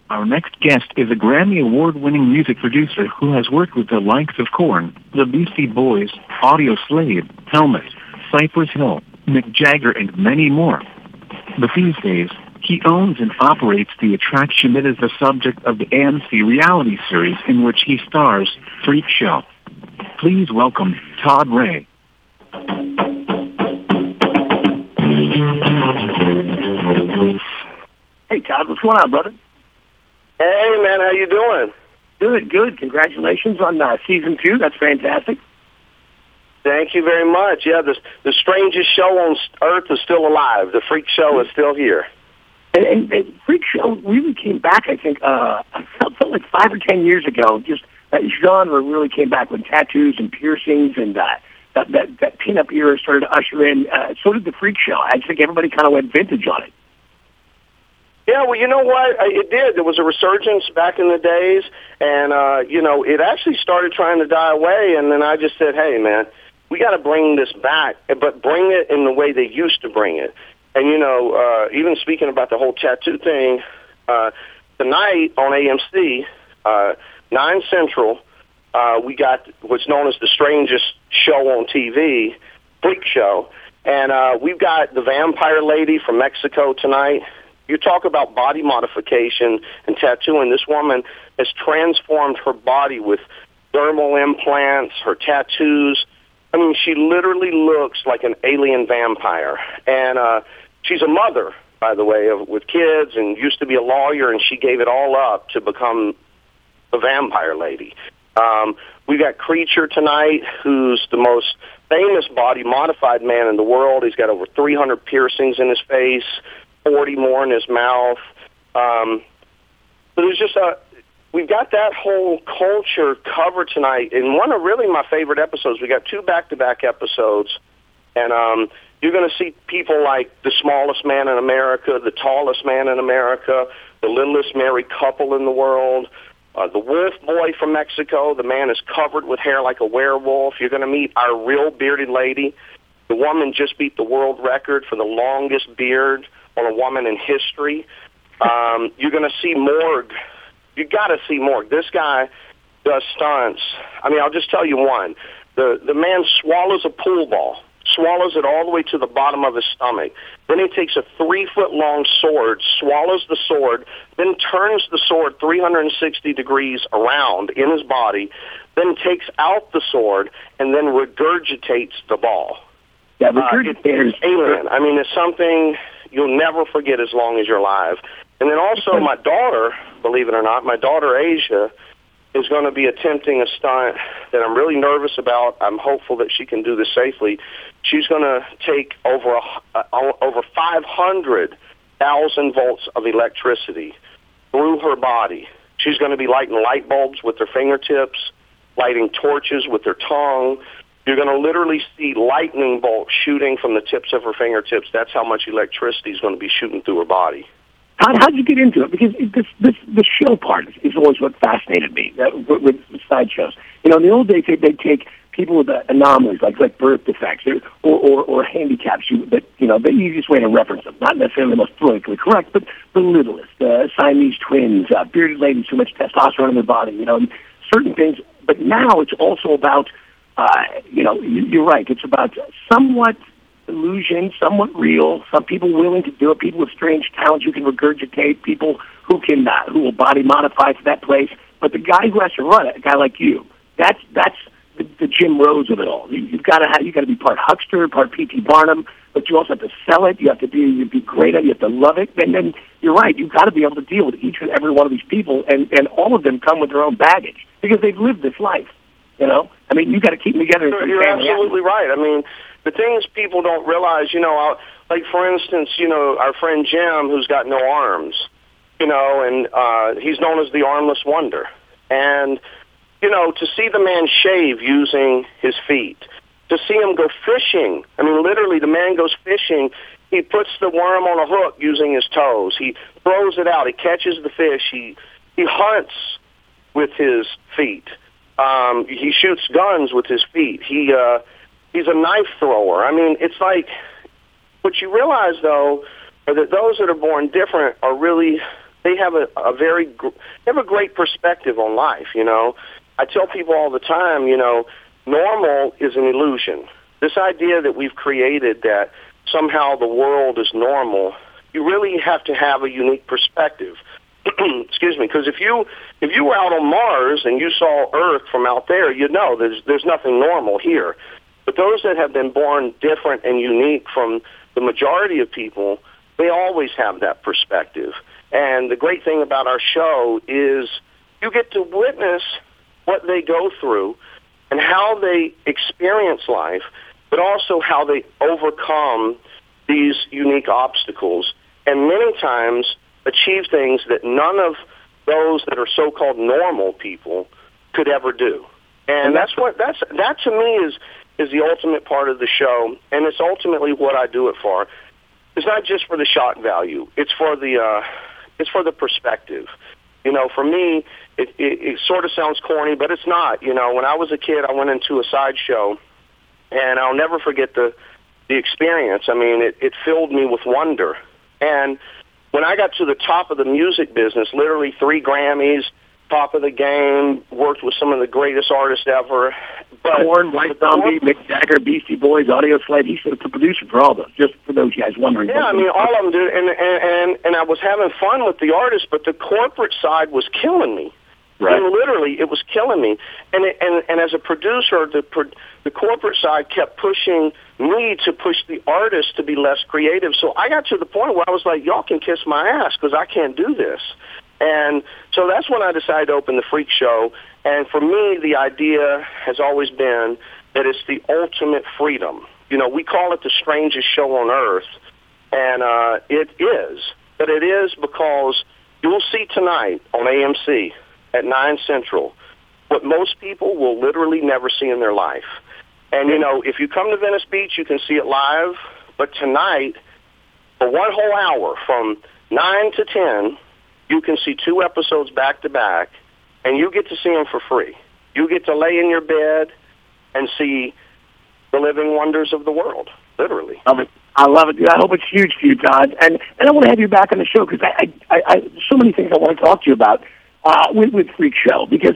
Our next guest is a Grammy Award-winning music producer who has worked with the likes of Korn, the Beastie Boys, Audio Slave, Helmet, Cypress Hill, Mick Jagger, and many more. But these days, he owns and operates the attraction that is the subject of the AMC reality series in which he stars, Freak Show. Please welcome Todd Ray. Hey, Todd, what's going on, brother? Hey, man, how you doing? Good. Congratulations on season 2. That's fantastic. Thank you very much. Yeah, the strangest show on Earth is still alive. The Freak Show is still here. And Freak Show really came back, I think, I felt like 5 or 10 years ago. Just that genre really came back with tattoos and piercings, and that pin-up era started to usher in. So did the Freak Show. I think everybody kind of went vintage on it. Yeah, well, you know what? It did. There was a resurgence back in the days, and, it actually started trying to die away, and then I just said, hey, man, we got to bring this back, but bring it in the way they used to bring it. And, even speaking about the whole tattoo thing, tonight on AMC, 9 Central, we got what's known as the strangest show on TV, Freak Show, and we've got the vampire lady from Mexico tonight. You talk about body modification and tattooing. This woman has transformed her body with dermal implants, her tattoos. I mean, she literally looks like an alien vampire. And she's a mother, by the way, with kids, and used to be a lawyer, and she gave it all up to become the vampire lady. We got Creature tonight, who's the most famous body-modified man in the world. He's got over 300 piercings in his face, 40 more in his mouth. So there's just we've got that whole culture covered tonight. In one of really my favorite episodes, we got 2 back-to-back episodes, and you're going to see people like the smallest man in America, the tallest man in America, the littlest married couple in the world, the wolf boy from Mexico. The man is covered with hair like a werewolf. You're going to meet our real bearded lady. The woman just beat the world record for the longest beard on a woman in history. You're going to see Morg. You got to see Morg. This guy does stunts. I mean, I'll just tell you one. The man swallows a pool ball, swallows it all the way to the bottom of his stomach. Then he takes a 3-foot-long sword, swallows the sword, then turns the sword 360 degrees around in his body, then takes out the sword, and then regurgitates the ball. Yeah, regurgitates. It's alien. I mean, it's something you'll never forget as long as you're alive. And then also my daughter, believe it or not, my daughter Asia is going to be attempting a stunt that I'm really nervous about. I'm hopeful that she can do this safely. She's going to take over 500,000 volts of electricity through her body. She's going to be lighting light bulbs with her fingertips, lighting torches with her tongue. You're going to literally see lightning bolts shooting from the tips of her fingertips. That's how much electricity is going to be shooting through her body. How'd you get into it? Because the show part is always what fascinated me with sideshows. In the old days, they'd take people with anomalies, like birth defects or handicaps, that the easiest way to reference them, not necessarily the most politically correct, but the littlest, Siamese twins, bearded ladies, too much testosterone in their body, certain things. But now it's also about, you're right, it's about somewhat illusion, somewhat real, some people willing to do it, people with strange talents you can regurgitate, people who will body modify to that place. But the guy who has to run it, a guy like you, that's the Jim Rose of it all. You've got to be part huckster, part P.T. Barnum, but you also have to sell it. You have to be great at it. You have to love it. And then you're right. You've got to be able to deal with each and every one of these people, and all of them come with their own baggage because they've lived this life. I mean, you've got to keep them together. You're absolutely right. I mean, the things people don't realize, like, for instance, our friend Jim, who's got no arms, and he's known as the Armless Wonder. And, to see the man shave using his feet, to see him go fishing, I mean, literally, the man goes fishing. He puts the worm on a hook using his toes. He throws it out. He catches the fish. He hunts with his feet. He shoots guns with his feet. He's a knife thrower. I mean, it's like, what you realize, though, are that those that are born different are really they have a great perspective on life. I tell people all the time, normal is an illusion. This idea that we've created that somehow the world is normal, you really have to have a unique perspective. Excuse me, because if you were out on Mars and you saw Earth from out there, you'd know there's nothing normal here. But those that have been born different and unique from the majority of people, they always have that perspective. And the great thing about our show is you get to witness what they go through and how they experience life, but also how they overcome these unique obstacles, and many times achieve things that none of those that are so-called normal people could ever do. And that to me is the ultimate part of the show, and it's ultimately what I do it for. It's not just for the shock value; it's for the perspective. For me, it sort of sounds corny, but it's not. When I was a kid, I went into a sideshow, and I'll never forget the experience. I mean, it filled me with wonder. And when I got to the top of the music business, literally 3 Grammys, top of the game, worked with some of the greatest artists ever. But Korn, White Zombie, Mick Jagger, Beastie Boys, Audio Slave. He's the producer for all those, just for those guys wondering. Yeah, I mean, all of them do. And I was having fun with the artists, but the corporate side was killing me. Right. I mean, literally, it was killing me. And as a producer, the corporate side kept pushing me to push the artists to be less creative. So I got to the point where I was like, y'all can kiss my ass because I can't do this. And so that's when I decided to open the Freak Show. And for me, the idea has always been that it's the ultimate freedom. We call it the strangest show on earth, and it is. But it is because you'll see tonight on AMC at 9 Central what most people will literally never see in their life. And, if you come to Venice Beach, you can see it live. But tonight, for one whole hour, from 9 to 10, you can see 2 episodes back-to-back, and you get to see them for free. You get to lay in your bed and see the living wonders of the world, literally. I love it, dude. I hope it's huge for you, Todd. And I want to have you back on the show because I so many things I want to talk to you about with Freak Show, because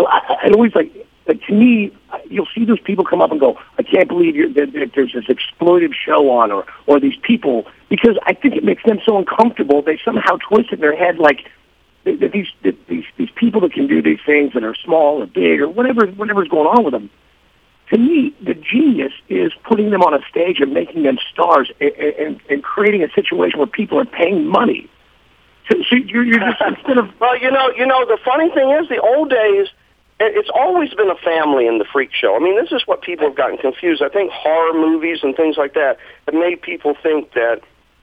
I always to me, you'll see those people come up and go, I can't believe that there's this exploitive show on, or these people, because I think it makes them so uncomfortable. They somehow twist it in their head like these people that can do these things that are small or big or whatever's going on with them. To me, the genius is putting them on a stage and making them stars and creating a situation where people are paying money. So you're just instead of well, the funny thing is, the old days, it's always been a family in the Freak Show. I mean, this is what people have gotten confused. I think horror movies and things like that have made people think that,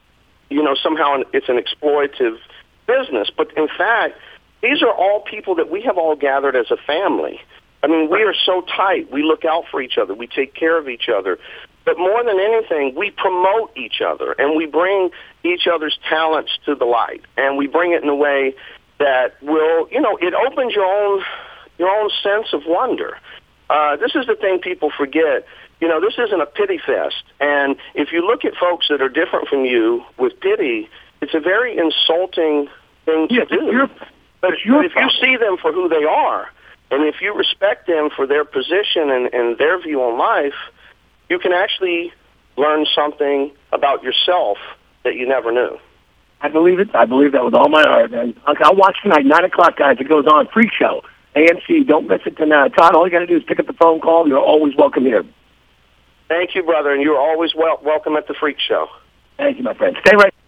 somehow it's an exploitative business. But in fact, these are all people that we have all gathered as a family. I mean, we are so tight. We look out for each other. We take care of each other. But more than anything, we promote each other, and we bring each other's talents to the light. And we bring it in a way that will, it opens your own sense of wonder. This is the thing people forget. This isn't a pity fest. And if you look at folks that are different from you with pity, it's a very insulting thing to do. But if you see them for who they are, and if you respect them for their position and their view on life, you can actually learn something about yourself that you never knew. I believe it. I believe that with all my heart. And I'll watch tonight, 9 o'clock, guys. It goes on. Freak Show. AMC. Don't miss it tonight. Todd, all you got to do is pick up the phone call. You're always welcome here. Thank you, brother, and you're always welcome at the Freak Show. Thank you, my friend. Stay right